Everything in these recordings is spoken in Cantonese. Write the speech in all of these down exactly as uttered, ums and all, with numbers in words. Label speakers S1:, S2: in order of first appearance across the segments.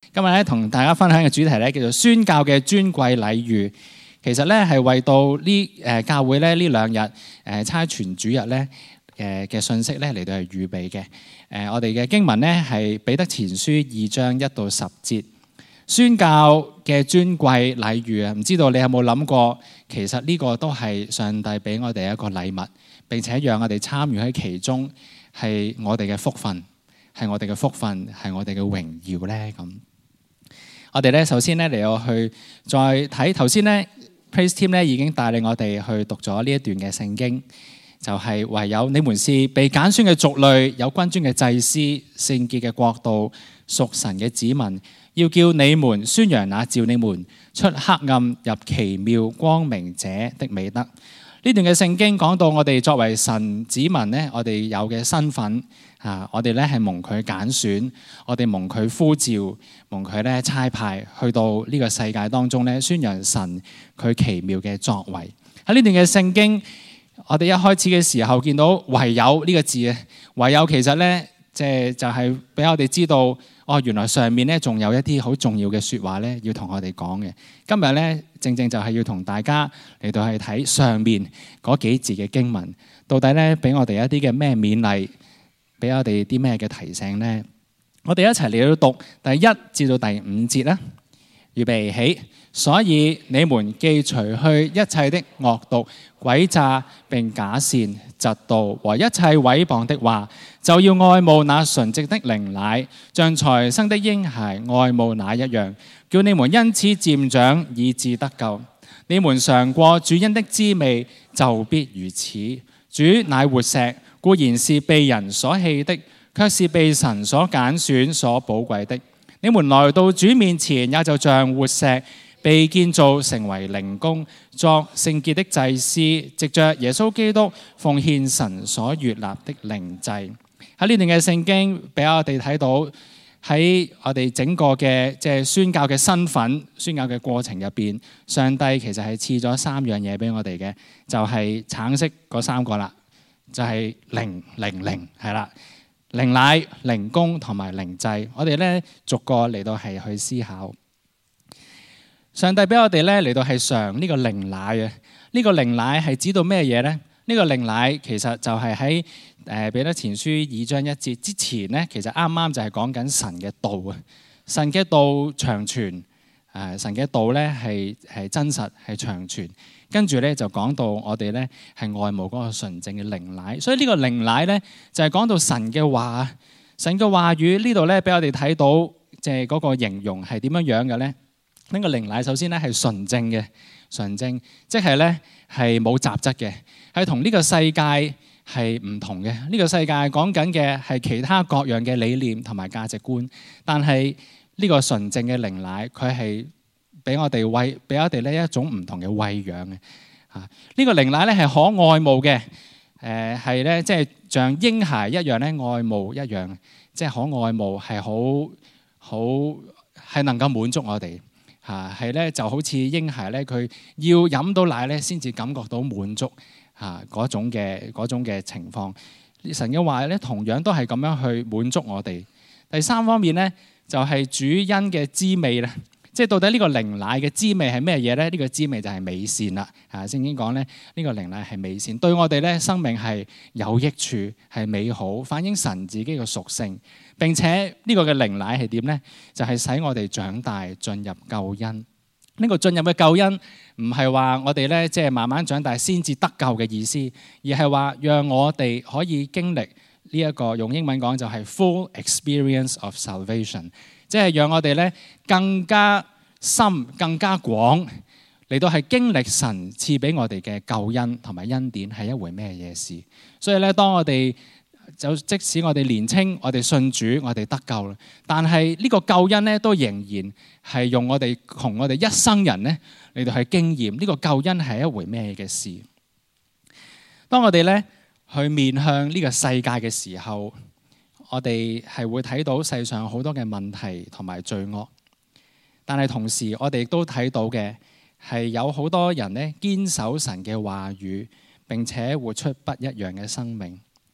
S1: 今日咧同大家分享嘅主題咧叫做宣教嘅尊貴禮遇。其實咧係為到呢誒教會咧呢兩日誒差傳主日咧誒嘅信息咧嚟到係預備嘅。誒我哋嘅經文咧係彼得前書二章一到十節，宣教嘅尊貴禮遇啊！唔知道你有冇諗過，其實呢個都係上帝俾我哋一個禮物，並且讓我哋參與喺其中，係我哋嘅福分，係我哋嘅福分，係我哋嘅榮耀咧咁。我哋咧首先咧嚟到去再睇頭先咧 Praise Team 咧已經帶領我哋去讀咗呢一段嘅聖經，就係、是、唯有你們是被揀選嘅族類，有君尊嘅祭司，聖潔嘅國度，屬神嘅子民，要叫你們宣揚那召你們出黑暗入奇妙光明者的美德。呢段嘅聖經講到我哋作為神子民咧，我哋有嘅身份啊，我哋咧係蒙佢揀選，我哋蒙佢呼召，蒙佢咧差派去到呢個世界當中咧，宣揚神佢奇妙嘅作為。喺呢段嘅聖經，我哋一開始嘅時候見到唯有呢個字啊，唯有其實咧即係就係俾我哋知道，哦，原來上面咧仲有一啲好重要嘅說話咧，要同我哋講嘅。今日咧正正就係要同大家嚟到去睇上面嗰幾字嘅經文，到底咧俾我哋一啲嘅咩勉勵，俾我哋啲咩嘅提醒呢？我哋一齊嚟到讀第一至到第五節啦。預備起，所以你們既除去一切的惡毒、詭詐並假善、嫉妒和一切毀謗的話，就要愛慕那純直的靈奶，像才生的嬰孩愛慕奶一樣，叫你們因此漸長，以致得救。你們嘗過主恩的滋味，就必如此。主乃活石，固然是被人所棄的，卻是被神所揀選、所寶貴的。你們來到主面前，也就像活石，被建造成為靈宮，作聖潔的祭司，藉着耶穌基督奉獻神所悅納的靈祭。喺呢段嘅聖經，俾我哋睇到喺我哋整個嘅即係宣教嘅身份、宣教嘅過程入邊，上帝其實係賜咗三樣嘢俾我哋嘅，就係、是、橙色嗰三個啦，就係靈、靈、靈，係啦。靈奶、靈宮同埋靈祭，我哋咧逐個嚟到係去思考。上帝俾我哋咧嚟到係嘗呢個靈奶啊！呢個靈奶係指到咩嘢咧？呢個靈奶其實就係喺誒彼得前書二章一節之前咧，其實啱啱就係講緊神嘅道啊！神嘅道長存，誒神嘅道咧係係真實係長存。跟住咧就講到我哋咧係愛慕嗰個純正嘅靈奶，所以呢個靈奶咧就係講到神嘅話，神嘅話語呢度咧俾我哋睇到，即係嗰個形容係點樣樣嘅咧？呢個靈奶首先咧係純正嘅，純正即係咧係冇雜質嘅，係同呢個世界係唔同嘅。呢個世界講緊嘅係其他各樣嘅理念同埋價值觀，但係呢個純正嘅靈奶佢係俾我哋餵，俾我哋呢一種唔同嘅餵養嘅嚇。呢個靈奶咧係可愛慕嘅，誒係咧即係像嬰孩一樣咧愛慕一樣，即係可愛慕係好好係能夠滿足我哋嚇，係咧就好似嬰孩咧佢要飲到奶咧先至感覺到滿足嚇嗰種嘅嗰種嘅情況。神嘅話咧同樣都係咁樣去滿足我哋。第三方面咧就係主恩嘅滋味咧。即係到底呢個靈奶嘅滋味係咩嘢咧？呢、這個滋味就係美善啦。啊，聖經講咧，呢個靈奶係美善，對我哋咧生命係有益處，係美好，反映神自己嘅屬性。並且呢個嘅靈奶係點咧？就係、是、使我哋長大進入救恩。呢、這個進入嘅救恩唔係話我哋咧即係慢慢長大先至得救嘅意思，而係話讓我哋可以經歷呢一個用英文講就係 full experience of salvation。即係讓我哋咧更加深、更加廣嚟到係經歷神賜俾我哋嘅救恩同埋恩典係一回咩嘢事。所以咧，當我哋就即使我哋年青，我哋信主，我哋得救啦，但係呢個救恩咧都仍然係用我哋同我哋一生人咧嚟到係經驗呢個救恩係一回咩嘅事。當我哋咧去面向呢個世界嘅時候，我哋係會睇到世上好多嘅問題同埋罪惡，但係同時我哋亦都睇到嘅係有好多人咧堅守神嘅話語，並且活出不一樣嘅生命。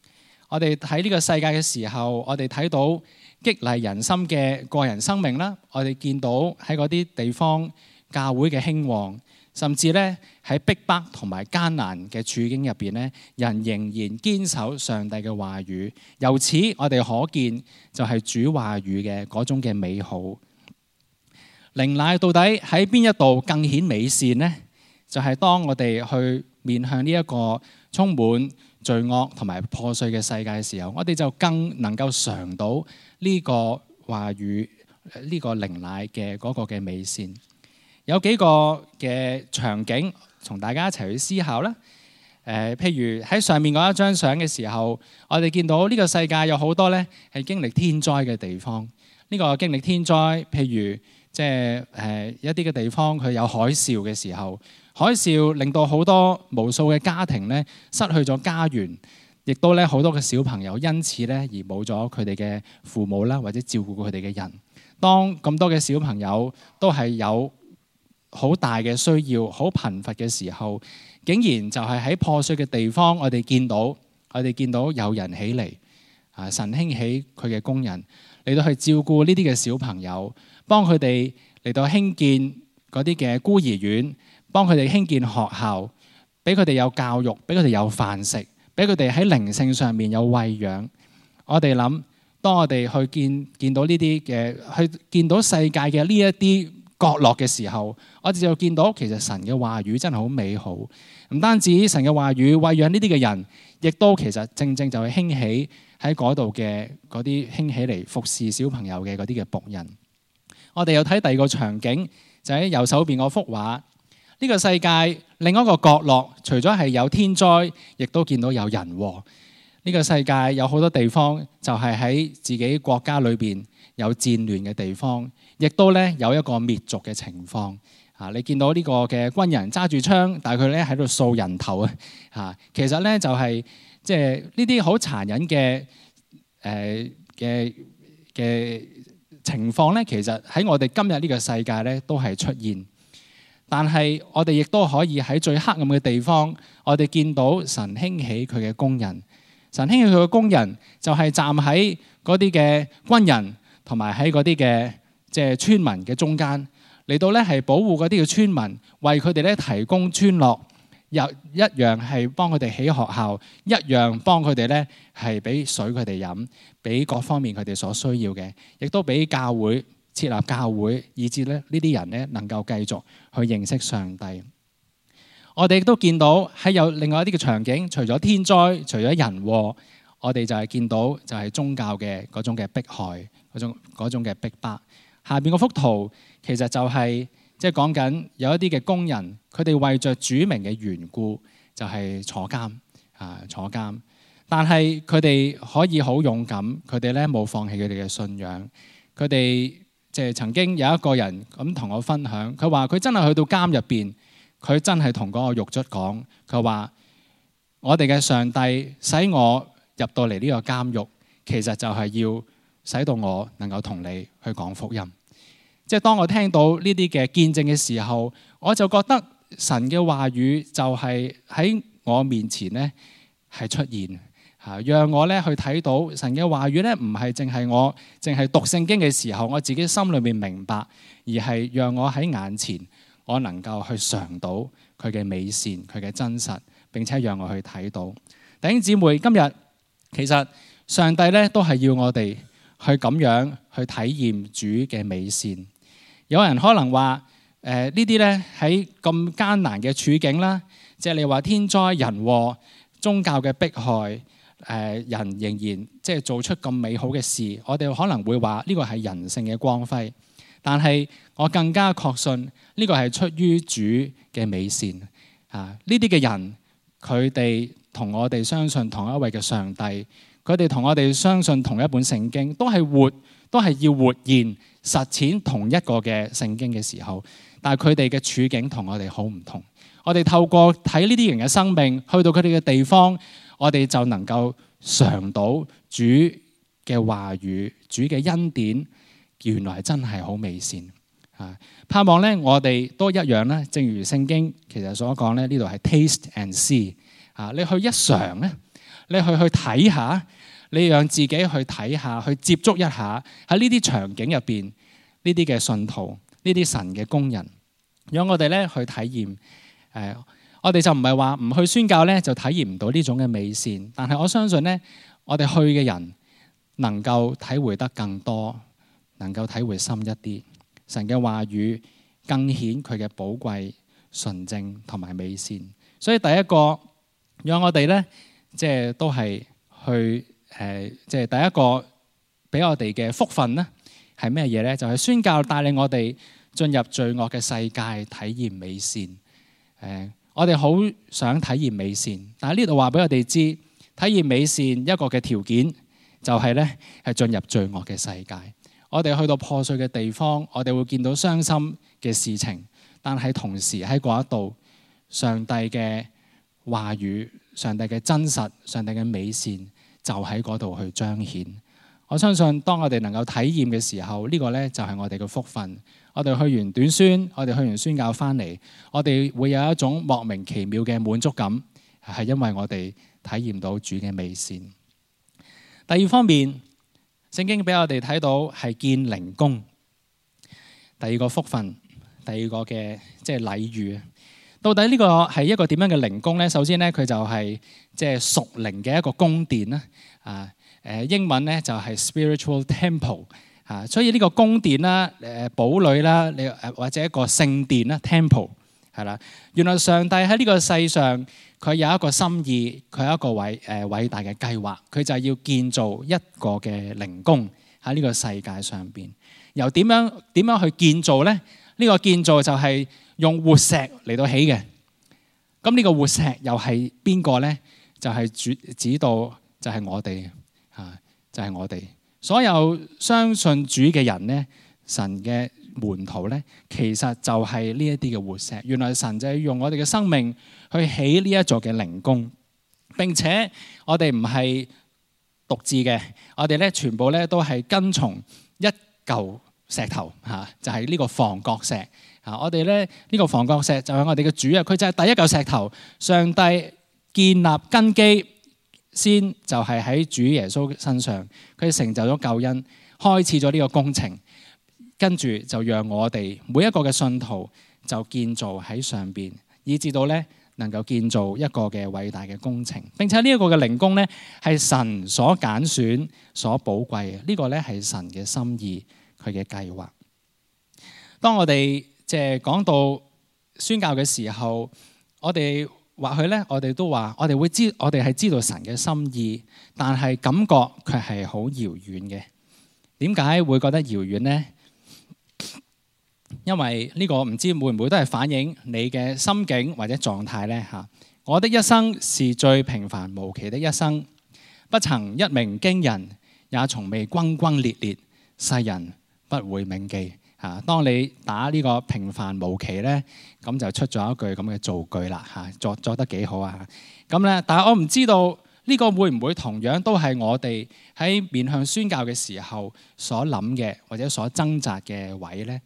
S1: 我哋睇呢個世界嘅時候，我哋睇到激勵人心嘅個人生命啦，我哋見到喺嗰啲地方教會嘅興旺，甚至咧喺逼迫同埋艱難嘅處境入邊咧，人仍然堅守上帝嘅話語。由此我哋可見就係主話語嘅嗰種嘅美好。靈奶到底喺邊一度更顯美善呢？就係、是、當我哋去面向呢一個充滿罪惡同埋破碎嘅世界嘅時候，我哋就更能夠嘗到呢個話語呢、這個靈奶嘅嗰個嘅美善。有幾個嘅場景，同大家一齊去思考啦。誒、呃，譬如喺上面嗰一張相嘅時候，我哋見到呢個世界有好多咧係經歷天災嘅地方。呢、這個經歷天災，譬如即係誒一啲嘅地方，佢有海嘯嘅時候，海嘯令到好多無數嘅家庭咧失去咗家園，亦都咧好多嘅小朋友因此咧而冇咗佢哋嘅父母啦，或者照顧佢哋嘅人。當咁多嘅小朋友都係有好大嘅需要，好貧乏嘅時候，竟然就係喺破碎嘅地方，我哋見到，我哋見到有人起嚟，啊，神興起佢嘅工人嚟到去照顧呢啲嘅小朋友，幫佢哋嚟到興建嗰啲嘅孤兒院，幫佢哋興建學校，俾佢哋有教育，俾佢哋有飯食，俾佢哋喺靈性上面有餵養。我哋諗，當我哋去見見到呢啲嘅，去見到世界嘅呢一啲角落嘅時候，我哋就見到其實神嘅話語真係好美好。唔單止神嘅話語餵養呢啲嘅人，亦都其實正正就係興起喺嗰度嘅嗰啲興起嚟服侍小朋友嘅嗰啲嘅僕人。我哋又睇第二個場景，就喺右手邊嗰幅畫。呢個世界另一個角落，除咗係有天災，亦都見到有人禍。呢個世界有好多地方就係喺自己國家裏邊有戰亂嘅地方。亦都咧有一個滅族嘅情況啊！你見到呢個嘅軍人揸住槍，但係佢咧喺度掃人頭啊！嚇，其實咧就係即係呢啲好殘忍嘅誒嘅嘅情況咧，其實喺我哋今日呢個世界咧都係出現。但係我哋亦都可以喺最黑暗嘅地方，我哋見到神興起佢嘅工人。神興起佢嘅工人就係站喺嗰啲嘅軍人同埋喺嗰啲嘅即係村民嘅中間，嚟到咧係保護嗰啲嘅村民，為佢哋咧提供村落，又一樣係幫佢哋起學校，一樣幫佢哋咧係俾水佢哋飲，俾各方面佢哋所需要嘅，亦都俾教會設立教會，以致咧呢啲人咧能夠繼續去認識上帝。我哋亦都見到喺有另外一啲嘅場景，除咗天災，除咗人禍，我哋就係見到就係宗教嘅嗰種嘅迫害，嗰種嗰種嘅逼迫。下邊嗰幅圖其實就係即係講緊有一啲嘅工人，佢哋為着主名嘅緣故就係坐監啊，坐監。但係佢哋可以好勇敢，佢哋咧冇放棄佢哋嘅信仰。佢哋即係曾經有一個人咁同我分享，佢話佢真係去到監入邊，佢真係同嗰個獄卒講，佢話我哋嘅上帝使我入到嚟呢個監獄，其實就係要使到我能夠同你去講福音。即係當我聽到呢啲嘅見證嘅時候，我就覺得神嘅話語就係喺我面前咧係出現嚇，讓我咧去睇到神嘅話語咧，唔係淨係我淨係讀聖經嘅時候，我自己心裏面明白，而係讓我喺眼前，我能夠去嘗到佢嘅美善、佢嘅真實，並且讓我去睇到。弟兄姊妹，今日其實上帝咧都係要我哋去咁樣去體驗主嘅美善。有人可能話誒呢啲咧喺咁艱難嘅處境啦，即係你話天災人禍、宗教嘅迫害，誒人仍然即係做出咁美好嘅事，我哋可能會話呢個係人性嘅光輝。但係我更加確信呢個係出於主嘅美善啊！呢啲嘅人佢哋同我哋相信同一位嘅上帝，佢哋同我哋相信同一本聖經，都係活，都係要活現實踐同一個嘅聖經嘅時候，但係佢哋嘅處境同我哋好唔同。我哋透過睇呢啲人嘅生命，去到佢哋嘅地方，我哋就能夠嘗到主嘅話語，主嘅恩典，原來真係好美善啊！盼望咧，我哋都一樣咧，正如聖經其實所講咧，呢度係 taste and see 啊！你去一嘗咧， 你去去睇下，你讓自己去睇下，去接觸一下喺呢啲場景入邊呢啲嘅信徒，呢啲神嘅工人，讓我哋咧去體驗。誒、呃，我哋就唔係話唔去宣教咧就體驗唔到呢種嘅美善，但係我相信咧，我哋去嘅人能夠體會得更多，能夠體會深一啲。神嘅話語更顯佢嘅寶貴、純正同埋美善。所以第一個，讓我哋咧，即係都係去誒、呃，即係第一個俾我哋嘅福分咧，係咩嘢咧？就係、是、宣教帶領我哋進入罪惡嘅世界，體驗美善。誒、呃，我哋好想體驗美善，但係呢度話俾我哋知，體驗美善一個嘅條件就係咧，係進入罪惡嘅世界。我哋去到破碎嘅地方，我哋會見到傷心嘅事情，但係同時喺嗰一度，上帝嘅話語、上帝嘅真實、上帝嘅美善就喺嗰度去彰顯。我相信當我哋能夠體驗嘅時候，呢個呢就係我哋嘅福分。我哋去完短宣，我哋去完宣教翻嚟，我哋會有一種莫名其妙嘅滿足感，係因為我哋體驗到主嘅美善。第二方面，聖經俾我哋睇到係見靈宮。第二個福分，第二個嘅即係禮遇。到底呢個係一個點樣嘅靈宮咧？首先咧，佢就係即係屬靈嘅一個宮殿啦。啊，誒英文咧就係 spiritual temple 啊。所以呢個宮殿啦、誒堡壘啦、你誒或者一個聖殿啦 temple 係啦。原來上帝喺呢個世上，佢有一個心意，佢有一個偉誒偉大嘅計劃，佢就係要建造一個嘅靈宮喺呢個世界上邊。由點樣點樣去建造咧？呢個建造就係用活石嚟到起嘅。咁呢個活石又係邊個咧？就係主指到就係我哋啊，就係我哋所有相信主嘅人咧，神嘅門徒咧，其實就係呢一啲嘅活石。原來神就係用我哋嘅生命去起呢一座嘅靈宮，並且我哋唔係獨自嘅，我哋咧全部咧都係跟從一嚿石頭嚇，就係呢個房角石嚇。我哋咧呢個房角石就係我哋嘅主啊，佢就係第一嚿石頭。上帝建立根基先，就係喺主耶穌身上，佢成就咗救恩，開始咗呢個工程，跟住就讓我哋每一個嘅信徒就建造喺上邊，以至到咧能夠建造一個嘅偉大嘅工程。並且呢一個嘅靈宮咧係神所揀選、所寶貴嘅，呢個咧係神嘅心意。佢嘅計劃。當我哋即係講到宣教嘅時候，我哋或許咧，我哋都話，我哋會知，我哋係知道神嘅心意，但係感覺卻係好遙遠嘅。點解會覺得遙遠呢？因為呢個唔知會唔會都係反映你嘅心境或者狀態呢？嚇！我的一生是最平凡無奇的一生，不曾一鳴驚人，也從未轟轟烈烈，世人不會銘記嚇。當你打呢個平凡無奇咧，咁就出咗一句咁嘅造句啦嚇，作作得幾好啊！咁咧，但係我唔知道呢個會唔會同樣都係我哋喺面向宣教嘅時候所諗嘅或者所掙扎嘅位咧？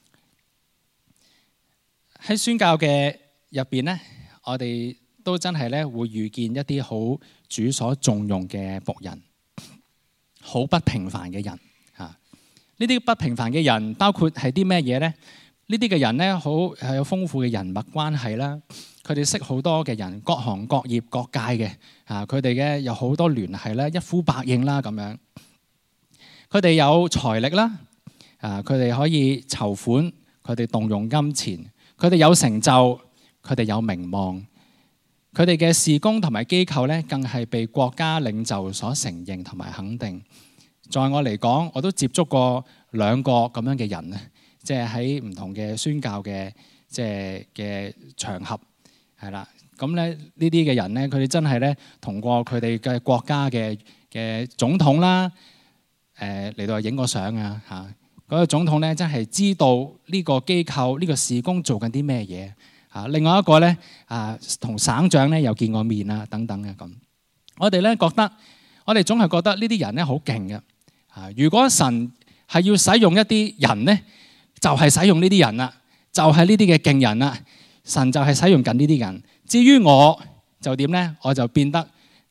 S1: 喺宣教嘅入邊咧，我哋都真係咧會遇見一啲好主所重用嘅僕人，好不平凡嘅人。呢啲不平凡嘅人包括係啲咩嘢呢？呢啲嘅人咧，好係有豐富嘅人脈關係啦。佢哋識好多嘅人，各行各業各界嘅啊。佢哋嘅有好多聯繫啦，一呼百應啦咁樣。佢哋有財力啦，啊，佢哋可以籌款，佢哋動用金錢，佢哋有成就，佢哋有名望。佢哋嘅事工同埋機構咧，更係被國家領袖所承認同埋肯定。在我嚟講，我都接觸過兩個咁樣嘅人咧，即係喺唔同嘅宣教嘅即係嘅場合係啦。咁咧呢啲嘅人咧，佢哋真係咧同過佢哋嘅國家嘅嘅總統啦，誒嚟到影過相啊嚇。嗰個總統咧真係知道呢個機構呢個事工做緊啲咩嘢嚇。另外一個咧啊，同省長咧又見過面啊等等嘅咁。我哋咧覺得，我哋總係覺得呢啲人咧好勁嘅。如果神係要使用一啲人咧，就係使用呢啲人啦，就係呢啲嘅勁人啦。神就係使用緊呢啲人。至於我就點咧？我就變得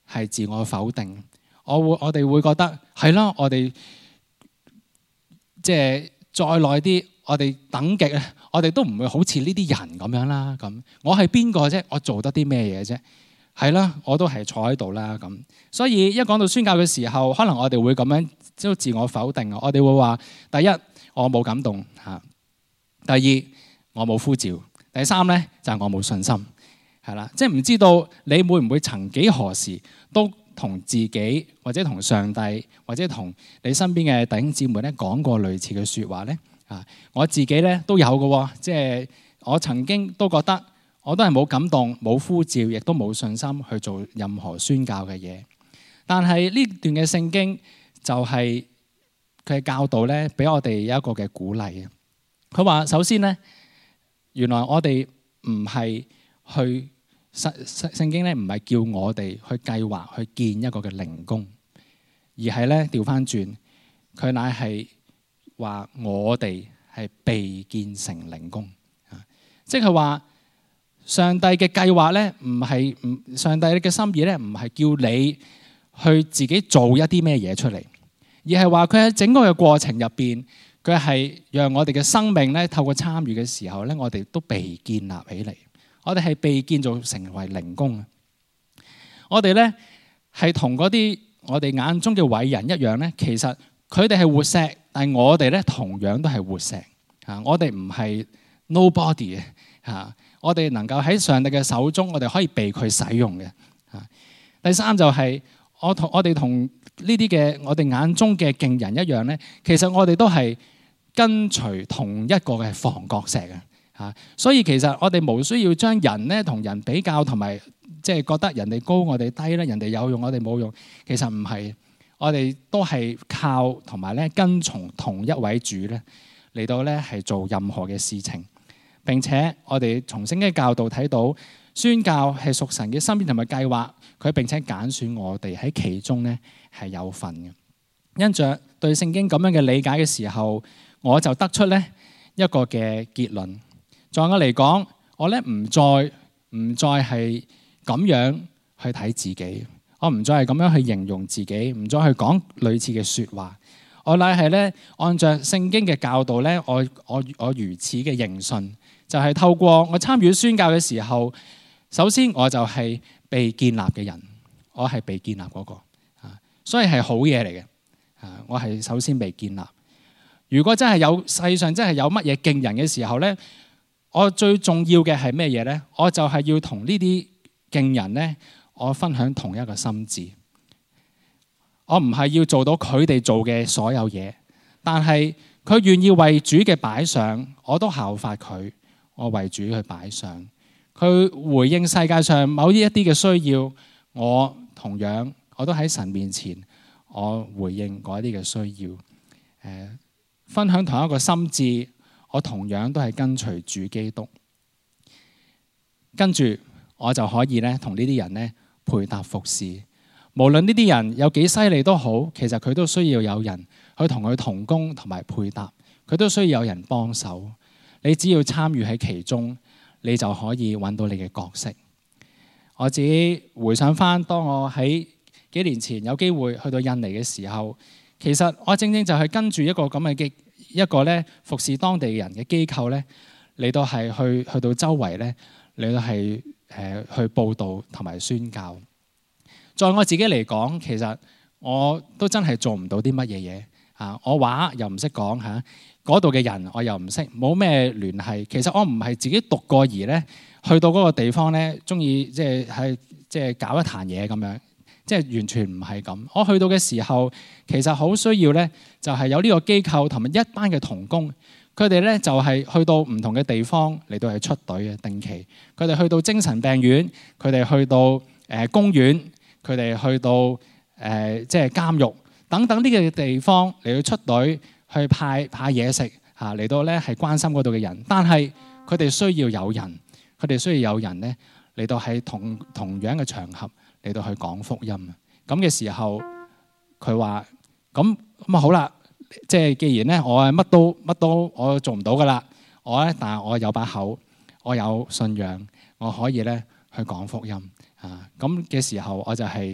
S1: 係自我否定。我會我哋會覺得係啦，我哋即係再耐啲，我哋等極咧，我哋都唔會好似呢啲人咁樣啦。咁我係邊個啫？我做得啲咩嘢啫？係啦，我都係坐喺度啦。咁所以一講到宣教嘅時候，可能我哋會咁樣都自我否定。我哋會話：第一，我冇感動嚇；第二，我冇呼召；第三咧就係我冇信心。係啦，即係唔知道你會唔會曾幾何時都同自己或者同上帝或者同你身邊嘅弟兄姊妹咧講過類似嘅説話咧？啊，我自己咧都有嘅，即係我曾經都覺得我都係冇感動、冇呼召，亦都冇信心去做任何宣教嘅嘢。但係呢段嘅聖經就係佢嘅教導咧，俾我哋有一個嘅鼓勵。佢話首先咧，原來我哋唔係去聖聖經咧，唔係叫我哋去計劃去建一個嘅靈宮，而係咧調翻轉，佢乃係話我哋係被建成靈宮啊！即係話上帝嘅計劃咧，唔係唔上帝嘅心意咧，唔係叫你去自己做一啲咩嘢出嚟，而係話佢喺整個嘅過程入邊，佢係讓我哋嘅生命咧透過參與嘅時候咧，我哋都被建立起嚟。我哋係被建造成為靈宮啊！我哋咧係同嗰啲我哋眼中嘅偉人一樣咧，其實佢哋係活石，但係我哋咧同樣都係活石啊！我哋唔係 nobody 啊！我哋能夠喺上帝嘅手中，我哋可以被佢使用嘅啊！第三就係我同我哋同呢啲嘅我哋眼中嘅勁人一樣咧，其實我哋都係跟隨同一個嘅房角石啊！嚇，所以其實我哋無需要將人咧同人比較，同埋即係覺得人哋高我哋低咧，人哋有用我哋冇用。其實唔係，我哋都係靠同埋咧跟從同一位主咧嚟到咧係做任何嘅事情。並且我哋從聖經教導睇到，宣教係屬神嘅心意同埋計劃，佢並且揀選我哋喺其中咧係有份嘅。因着對聖經咁樣嘅理解嘅時候，我就得出咧一個嘅結論。在我嚟講，我咧唔再唔再係咁樣去睇自己，我唔再係咁樣去形容自己，唔再去講類似嘅説話。我乃係咧按照聖經嘅教導咧，我我我如此嘅認信，就係透過我參與宣教嘅時候，首先我就係被建立嘅人，我係被建立嗰個啊，所以係好嘢嚟嘅啊！我係首先被建立。如果真係有世上真係有乜嘢勁人嘅時候咧，我最重要嘅係咩嘢咧？我就係要同呢啲勁人咧，我分享同一個心志。我唔係要做到佢哋做嘅所有嘢，但係佢願意為主嘅擺上，我都效法佢，我為主去擺上。佢回應世界上某一啲嘅需要，我同樣我都喺神面前，我回應嗰啲嘅需要。誒，分享同一個心志。我同樣都係跟隨主基督，跟住我就可以咧同呢啲人咧配搭服侍。無論呢啲人有幾犀利都好，其實佢都需要有人去同佢同工同埋配搭，佢都需要有人幫手。你只要參與喺其中，你就可以揾到你嘅角色。我自己回想翻，當我喺幾年前有機會去到印尼嘅時候，其實我正正就係跟住一個咁嘅機。一個咧服侍當地人嘅機構咧，嚟到係去去到周圍咧，嚟到係誒去報道同埋宣教。在我自己嚟講，其實我都真係做唔到啲乜嘢嘢啊！我話又唔識講嚇，嗰度嘅人我又唔識，冇咩聯繫。其實我唔係自己獨個而咧，去到嗰個地方咧，中意即係係即係搞一壇嘢咁樣。即係完全唔係咁。我去到嘅時候，其實好需要咧，就係有呢個機構同埋一班嘅同工，佢哋咧就係去到唔同嘅地方嚟到係出隊嘅定期。佢哋去到精神病院，佢哋去到誒公園，佢哋去到誒即係監獄等等呢個地方嚟到出隊去派派嘢食嚇嚟到咧係關心嗰度嘅人。但係佢哋需要有人，佢哋需要有人咧嚟到係同同樣嘅場合。嚟到去講福音，咁嘅時候，佢話：咁咁啊好啦，即係既然咧，我係乜都乜都我做唔到噶啦，我咧，但係我有把口，我有信仰，我可以咧去講福音啊！咁嘅時候，我就係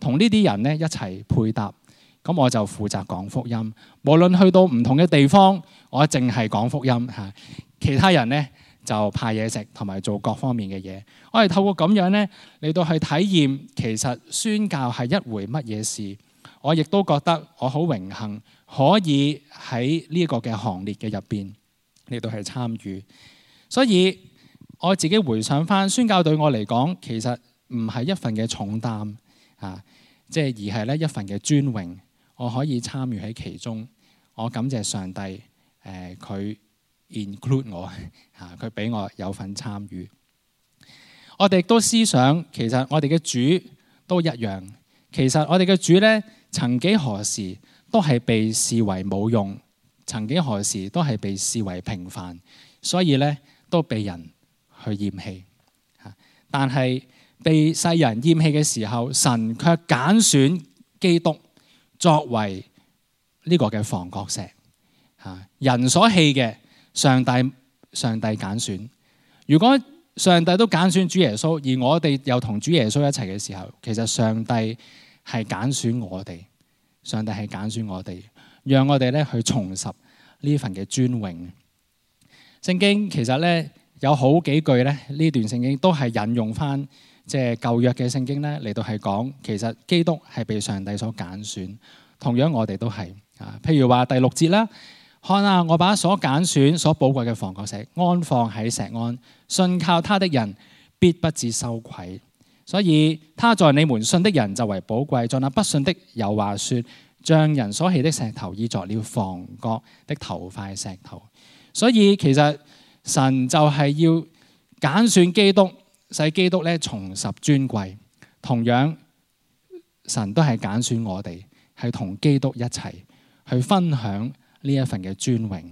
S1: 同呢啲人咧一齊配搭，咁我就負責講福音。無論去到唔同嘅地方，我淨係講福音嚇，其他人咧就派嘢食同埋做各方面嘅嘢。我係透過咁樣咧嚟到去體驗，其實宣教係一回乜嘢事。我亦都覺得我好榮幸可以喺呢個嘅行列嘅入邊嚟到去參與。所以我自己回想翻，宣教對我嚟講，其實唔係一份嘅重擔啊，即係而係咧一份嘅尊榮。我可以參與喺其中，我感謝上帝，誒、呃、佢 include 我嚇，佢俾我有份參與。我哋亦都思想，其實我哋嘅主都一樣。其實我哋嘅主咧，曾幾何時都係被視為冇用，曾幾何時都係被視為平凡，所以咧都被人去厭棄。但係被世人厭棄嘅時候，神卻揀選基督作為呢個嘅房角石。人所棄嘅，上帝上帝揀選。如果上帝都揀選主耶穌，而我哋又同主耶穌一齊嘅時候，其實上帝係揀選我哋，上帝係揀選我哋，讓我哋咧去重拾呢份嘅尊榮。聖經其實咧有好幾句咧，呢段聖經都係引用翻即係舊約嘅聖經咧嚟到係講，其實基督係被上帝所揀選，同樣我哋都係啊。譬如話第六節啦，看啊，我把所揀選、所寶貴嘅房角石安放喺錫安，信靠他的人必不致羞愧。所以他在你們信的人就為寶貴，在那不信的有話說，匠人所棄的石頭已作了房角的頭塊石頭。所以其實神就係要揀選基督，使基督咧重拾尊貴。同樣神都係揀選我哋，係同基督一齊去分享呢一份嘅尊榮。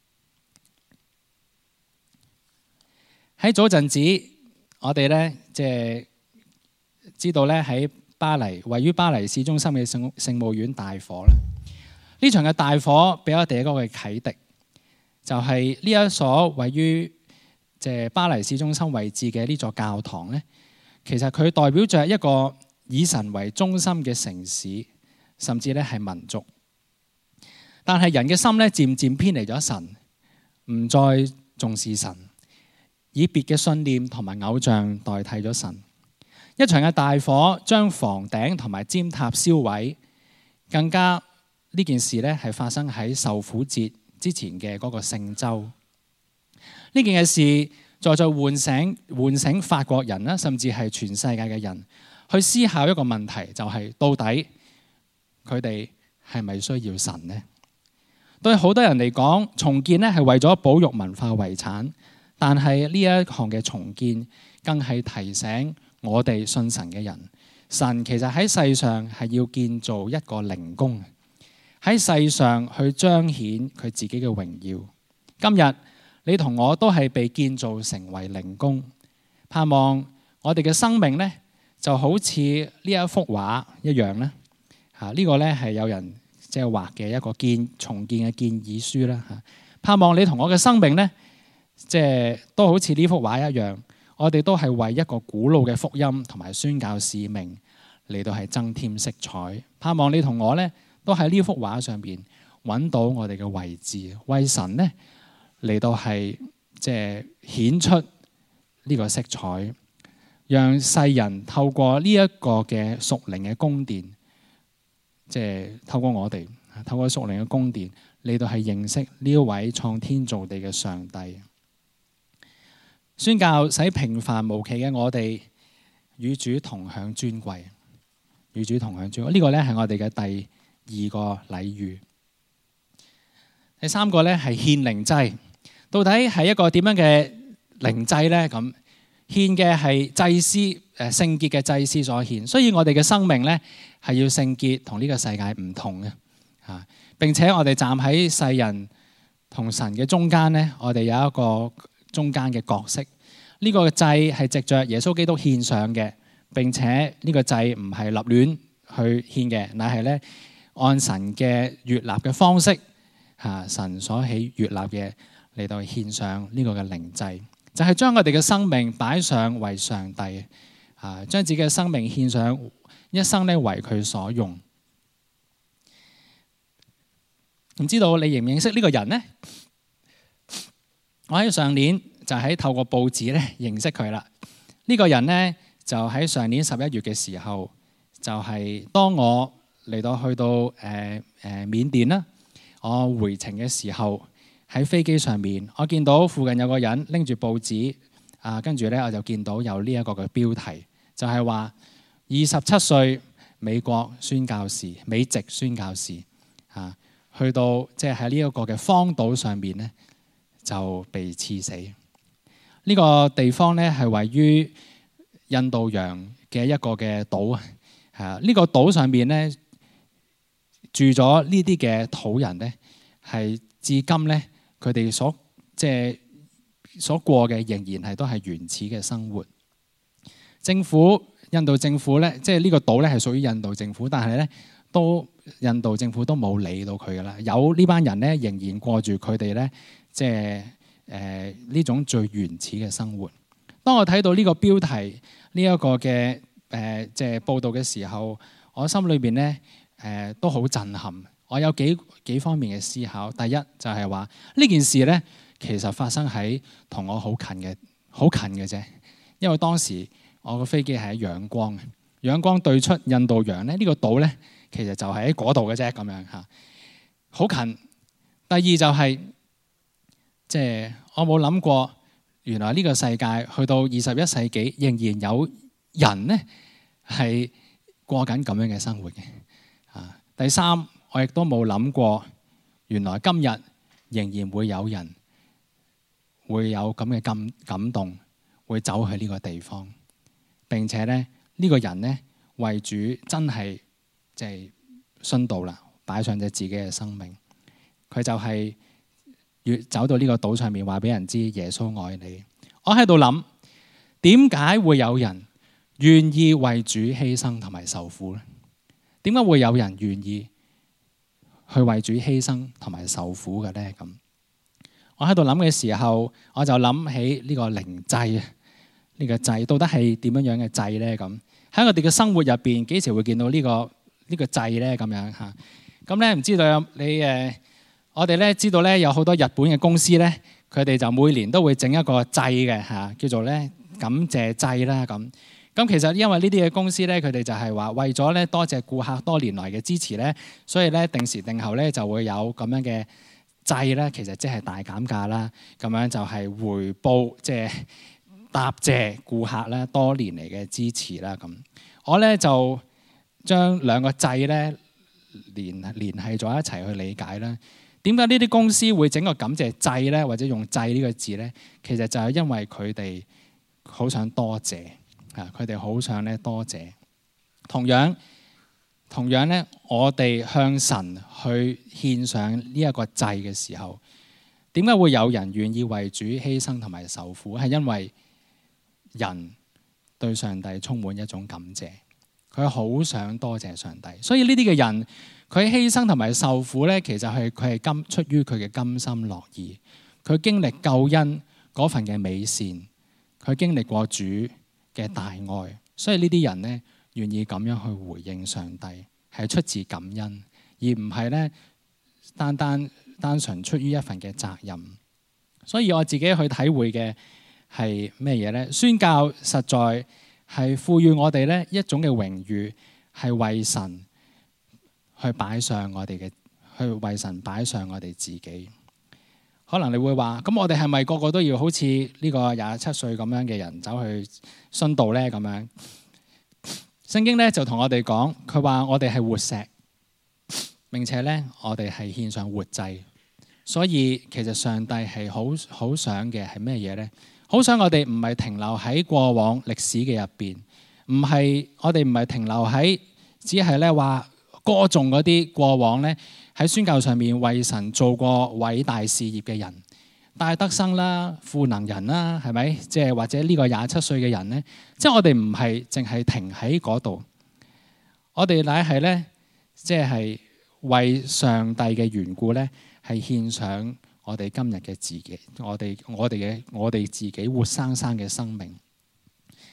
S1: 喺早陣子，我哋咧即係知道咧喺巴黎，位於巴黎市中心嘅聖聖母院大火咧。呢場嘅大火俾我哋一個嘅啟迪，就係呢一所位於即係巴黎市中心位置嘅呢座教堂咧，其實佢代表着一個以神為中心嘅城市，甚至咧係民族。但係人嘅心咧漸漸偏離咗神，唔再重視神，以別嘅信念同埋偶像代替咗神。一場嘅大火將房頂同埋尖塔燒毀，更加呢件事咧係發生喺受苦節之前嘅嗰個聖週。呢件嘅事再再喚醒喚醒法國人啦，甚至係全世界嘅人去思考一個問題，就係到底佢哋係咪需要神呢？對好多人嚟講，重建咧係為咗保育文化遺產，但係呢一項嘅重建更係提醒我哋信神嘅人，神其實喺世上係要建造一個靈宮，喺世上去彰顯佢自己嘅榮耀。今日你同我都係被建造成為靈宮，盼望我哋嘅生命咧就好似呢一幅畫一樣咧。吓，呢個咧係有人即係畫嘅一個建重建嘅建議書啦。吓，盼望你同我嘅生命咧，即係都好似呢幅畫一樣。我哋都係為一個古老嘅福音同埋宣教使命嚟到係增添色彩。盼望你同我咧都喺呢幅畫上邊揾到我哋嘅位置，為神咧嚟到係即係顯出呢個色彩，讓世人透過呢一個嘅屬靈嘅宮殿，即係透過我哋透過屬靈嘅宮殿嚟到係認識呢一位創天造地嘅上帝。宣教使平凡無奇嘅我哋與主同享尊貴，與主同享尊貴。呢個咧係我哋嘅第二個禮遇。第三個咧係獻靈祭，到底係一個點樣嘅靈祭咧？咁獻嘅係祭司誒聖潔嘅祭司所獻，所以我哋嘅生命咧係要聖潔，同呢個世界唔同嘅嚇。並且我哋站喺世人同神嘅中間咧，我哋有一個中間嘅角色。呢個祭係藉着耶穌基督獻上嘅，並且呢個祭唔係立亂去獻嘅，乃係咧按神嘅悅納嘅方式嚇，神所喜悅納嘅嚟到獻上呢個嘅靈祭，就係將我哋嘅生命擺上為上帝嚇，將自己嘅生命獻上一生咧為佢所用。唔知道你認唔認識呢個人呢？我喺上年就喺透過報紙咧認識佢啦。呢個人呢，就喺上年十一月嘅時候，就係當我嚟到去到誒誒緬甸啦，我回程嘅時候喺飛機上面，我見到附近有個人拎住報紙啊，跟住咧我就見到有呢一個嘅標題，就係話二十七歲美國宣教士、美籍宣教士啊，去到即係喺呢一個嘅荒島上面咧就被刺死。呢個地方咧係位於印度洋嘅一個嘅島啊，呢個島上面咧住咗呢啲嘅土人咧，係至今咧佢哋所即係所過嘅仍然係都係原始嘅生活。政府印度政府咧，即係呢個島咧係屬於印度政府，但係咧都印度政府都冇理到佢噶啦。有呢班人咧仍然過住佢哋咧即係誒呢種最原始嘅生活。當我睇到呢個標題呢一個嘅誒即係報導嘅時候，我心裏邊咧誒都好震撼。我有幾幾方面嘅思考。第一就係話呢件事咧其實發生喺同我好近嘅好近嘅啫，因為當時我個飛機係喺仰光，仰光對出印度洋咧，呢個島咧其實就係喺嗰度嘅啫，咁樣嚇，好近。第二就係即係我冇諗過，原來呢個世界去到二十一世紀仍然有人咧係過緊咁樣嘅生活嘅。啊，第三我亦都冇諗過，原來今日仍然會有人會有咁嘅感感動，會走去呢個地方。並且咧，呢個人咧為主真係即係殉道啦，擺上咗自己嘅生命。佢就係越走到呢個島上面，話俾人知耶穌愛你。我喺度諗，點解會有人願意為主犧牲同埋受苦咧？點解會有人願意去為主犧牲同埋受苦嘅咧？咁我喺度諗嘅時候，我就諗起呢個靈祭啊。呢個祭到底係點樣樣嘅祭咧？咁喺我哋嘅生活入邊，幾時會見到呢個呢個祭咧？咁樣嚇咁咧，唔知道有你誒？我哋咧知道咧，有好多日本嘅公司咧，佢哋就每年都會整一個祭嘅嚇，叫做咧感謝祭啦。咁咁其實因為呢啲嘅公司咧，佢哋就係話為咗咧多謝顧客多年來嘅支持咧，所以咧定時定候咧就會有咁樣嘅祭咧。其實即係大減價啦，咁樣就係回報即係。答謝顧客咧多年嚟嘅支持啦，咁我咧就將兩個祭咧連連繫咗一齊去理解啦。點解呢啲公司會整個感謝祭咧，或者用祭呢個字咧？其實就係因為佢哋好想多謝啊，佢哋好想咧多謝。同樣同樣咧，我哋向神去獻上呢一個祭嘅時候，點解會有人願意為主犧牲同埋受苦？係因為人對上帝充滿一種感謝，佢好想多謝上帝，所以呢啲嘅人佢犧牲同埋受苦咧，其實係佢係甘出於佢嘅甘心樂意，佢經歷救恩嗰份嘅美善，佢經歷過主嘅大愛，所以呢啲人咧願意咁樣去回應上帝，係出自感恩，而唔係咧單單單純出於一份嘅責任。所以我自己去體會嘅係咩嘢咧？宣教實在係賦予我哋咧一種嘅榮譽，係為神去擺上我哋嘅，去為神擺上我哋自己。可能你會話，咁我哋係咪個個都要好似呢個廿七歲咁樣嘅人走去殉道咧？咁樣聖經咧就同我哋講，佢話我哋係活石，並且咧我哋係獻上活祭。所以其實上帝係好好想嘅係咩嘢咧？好想我哋唔係停留喺過往歷史嘅入邊，唔係我哋唔係停留喺只係咧話歌頌嗰啲過往咧喺宣教上面為神做過偉大事業嘅人，戴德生啦、富能人啦，係咪？即係或者呢個廿七歲嘅人咧，即係我哋唔係淨係停喺嗰度，我哋乃係咧，即係為上帝嘅緣故咧，係獻上我哋今日嘅自己，我哋我哋嘅我哋自己活生生嘅生命。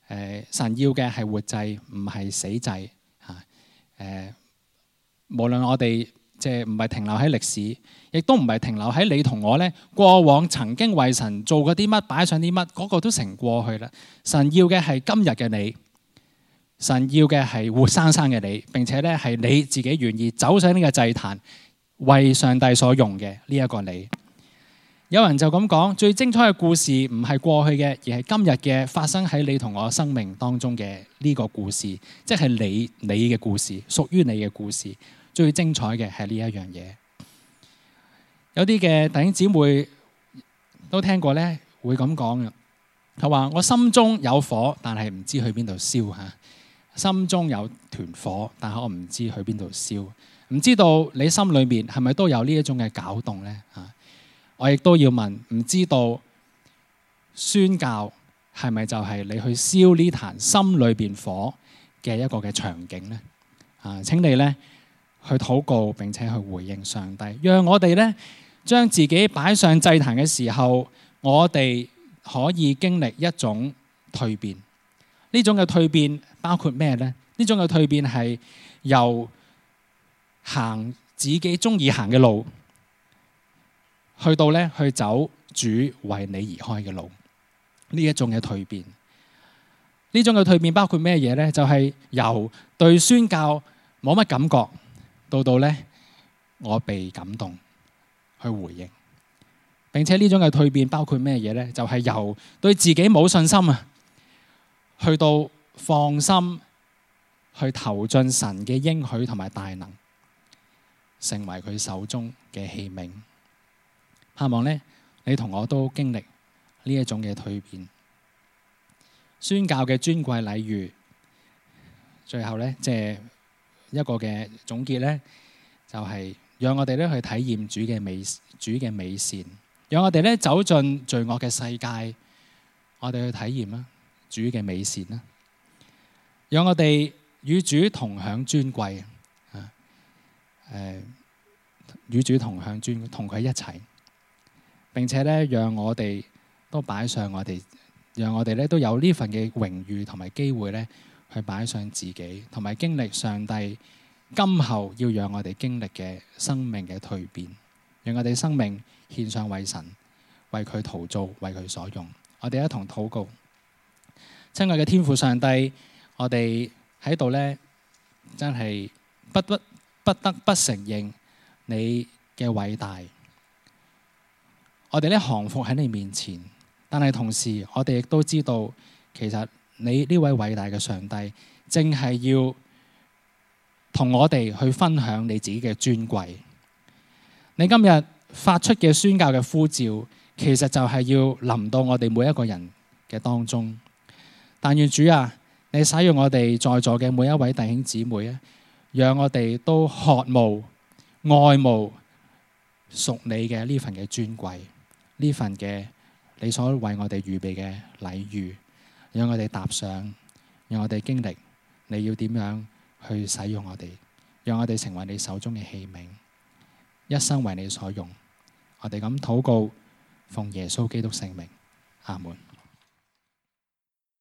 S1: 誒神要嘅係活祭，唔係死祭嚇。誒，無論我哋即係唔係停留喺歷史，亦都唔係停留喺你同我咧過往曾經為神做過啲乜，擺上啲乜，嗰個都成過去啦。神要嘅係今日嘅你，神要嘅係活生生嘅你，並且咧係你自己願意走上呢個祭壇，為上帝所用嘅呢一個你。有人就咁講，最精彩嘅故事唔係過去嘅，而係今日嘅發生喺你同我生命當中嘅呢個故事，即係你你嘅故事，屬於你嘅故事。最精彩嘅係呢一樣嘢。有啲嘅弟兄姊妹都聽過咧，會咁講嘅。佢話：我心中有火，但係唔知去邊度燒嚇。心中有團火，但係我唔知去邊度燒。唔知道你心裏面係咪都有呢一種嘅攪動咧嚇？我亦都要問，唔知道宣教係咪就係你去燒呢壇心裏邊火嘅一個嘅場景呢？啊，請你咧去禱告並且去回應上帝，讓我哋咧將自己擺上祭壇嘅時候，我哋可以經歷一種蛻變。呢種嘅蛻變包括咩呢？呢種嘅蛻變係由行自己中意行嘅路，去到咧去走主為你而開嘅路，呢一種嘅蛻變。呢種嘅蛻變包括咩嘢咧？就係由對宣教冇乜感覺，到到咧我被感動去回應。並且呢種嘅蛻變包括咩嘢咧？就係由對自己冇信心啊，去到放心去投進神嘅應許同埋大能，成為佢手中嘅器皿。盼望咧，你同我都經歷呢一種嘅蛻變。宣教嘅尊貴禮遇，最後咧，即係一個嘅總結咧，就係讓我哋咧去體驗主嘅美主嘅美善，讓我哋咧走進罪惡嘅世界，我哋去體驗啦主嘅美善啦，讓我哋與主同享尊貴啊！誒，與主同享尊，同佢一齊。並且咧，讓我哋都擺上我哋，讓我哋咧都有呢份嘅榮譽同埋機會咧，去擺上自己，同埋經歷上帝今後要讓我哋經歷嘅生命嘅蛻變，讓我哋生命獻上為神，為佢陶造，為佢所用。我哋一同禱告，親愛嘅天父上帝，我哋喺度咧，真係不不不得不承認你嘅偉大。我哋咧降服喺你面前，但係同時我哋亦都知道，其實你呢位偉大嘅上帝，正係要同我哋去分享你自己嘅尊貴。你今日發出嘅宣教嘅呼召，其實就係要臨到我哋每一個人嘅當中。但願主啊，你使用我哋在座嘅每一位弟兄姊妹啊，讓我哋都渴慕、愛慕屬你嘅呢份嘅尊貴。呢份嘅你所為我哋預備嘅禮遇，讓我哋踏上，讓我哋經歷你要點樣去使用我哋，讓我哋成為你手中嘅器皿，一生為你所用。我哋咁禱告，奉耶穌基督聖名，阿門。